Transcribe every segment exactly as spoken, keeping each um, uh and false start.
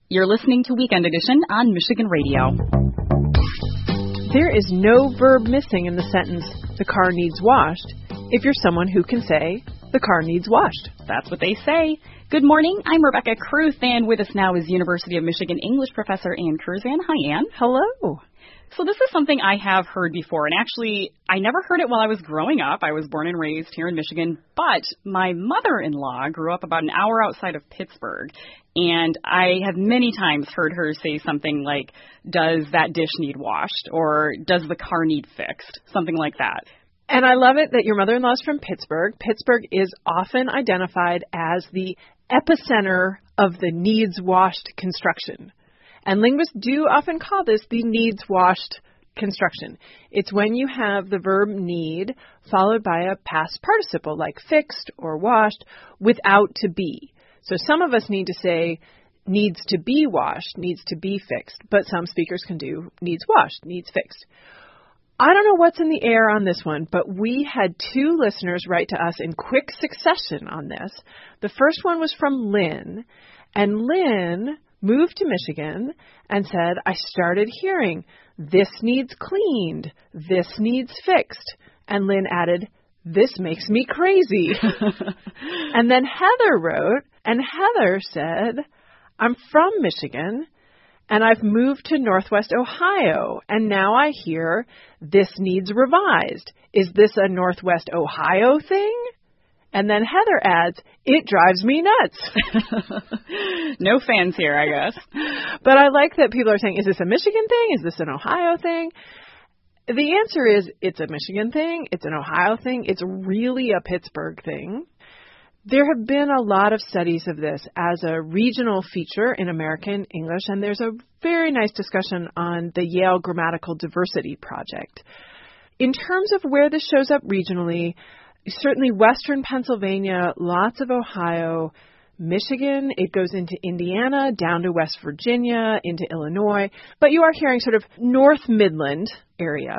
You're listening to Weekend Edition on Michigan Radio. There is no verb missing in the sentence, the car needs washed, if you're someone who can say, the car needs washed. That's what they say. Good morning. I'm Rebecca Kruth, and with us now is University of Michigan English professor Ann Kurzan. Hi, Ann. Hello. So this is something I have heard before, and actually, I never heard it while I was growing up. I was born and raised here in Michigan, but my mother-in-law grew up about an hour outside of Pittsburgh, and I have many times heard her say something like, does that dish need washed, or does the car need fixed, something like that. And I love it that your mother-in-law is from Pittsburgh. Pittsburgh is often identified as the epicenter of the needs-washed construction. And linguists do often call this the needs-washed construction. It's when you have the verb need followed by a past participle like fixed or washed without to be. So some of us need to say needs to be washed, needs to be fixed, but some speakers can do needs washed, needs fixed. I don't know what's in the air on this one, but we had two listeners write to us in quick succession on this. The first one was from Lynn, and Lynn moved to Michigan and said, I started hearing, this needs cleaned, this needs fixed. And Lynn added, this makes me crazy. And then Heather wrote, and Heather said, I'm from Michigan, and I've moved to Northwest Ohio, and now I hear this needs revised. Is this a Northwest Ohio thing? And then Heather adds, it drives me nuts. No fans here, I guess. But I like that people are saying, is this a Michigan thing? Is this an Ohio thing? The answer is, it's a Michigan thing. It's an Ohio thing. It's really a Pittsburgh thing. There have been a lot of studies of this as a regional feature in American English, and there's a very nice discussion on the Yale Grammatical Diversity Project. In terms of where this shows up regionally, certainly western Pennsylvania, lots of Ohio, Michigan, it goes into Indiana, down to West Virginia, into Illinois. But you are hearing sort of North Midland area.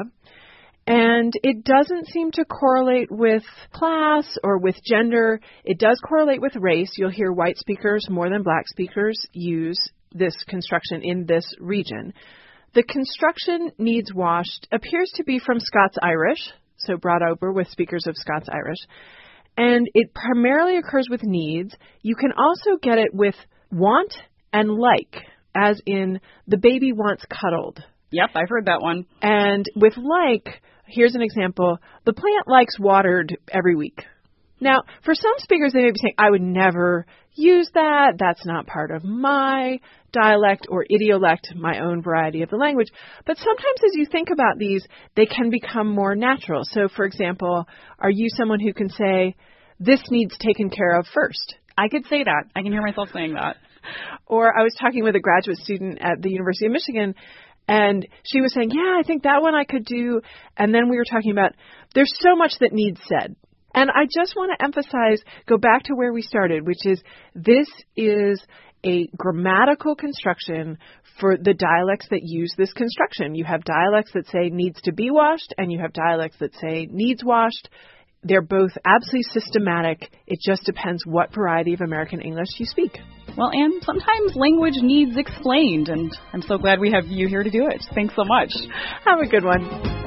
And it doesn't seem to correlate with class or with gender. It does correlate with race. You'll hear white speakers more than black speakers use this construction in this region. The construction needs washed appears to be from Scots-Irish, so brought over with speakers of Scots-Irish. And it primarily occurs with needs. You can also get it with want and like, as in the baby wants cuddled. Yep, I've heard that one. And with like, here's an example. The plant likes watered every week. Now, for some speakers, they may be saying, I would never use that. That's not part of my dialect or idiolect, my own variety of the language. But sometimes as you think about these, they can become more natural. So, for example, are you someone who can say, this needs taken care of first? I could say that. I can hear myself saying that. Or I was talking with a graduate student at the University of Michigan, and she was saying, yeah, I think that one I could do. And then we were talking about, there's so much that needs said. And I just want to emphasize, go back to where we started, which is this is a grammatical construction for the dialects that use this construction. You have dialects that say needs to be washed, and you have dialects that say needs washed. They're both absolutely systematic. It just depends what variety of American English you speak. Well, and sometimes language needs explained, and I'm so glad we have you here to do it. Thanks so much. Have a good one.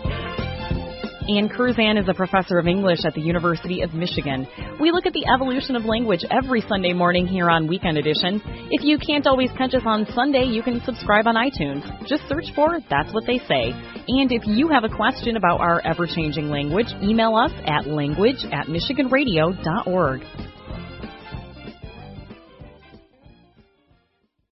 Ann Kurzan is a professor of English at the University of Michigan. We look at the evolution of language every Sunday morning here on Weekend Edition. If you can't always catch us on Sunday, you can subscribe on iTunes. Just search for That's What They Say. And if you have a question about our ever-changing language, email us at language at michigan radio dot org.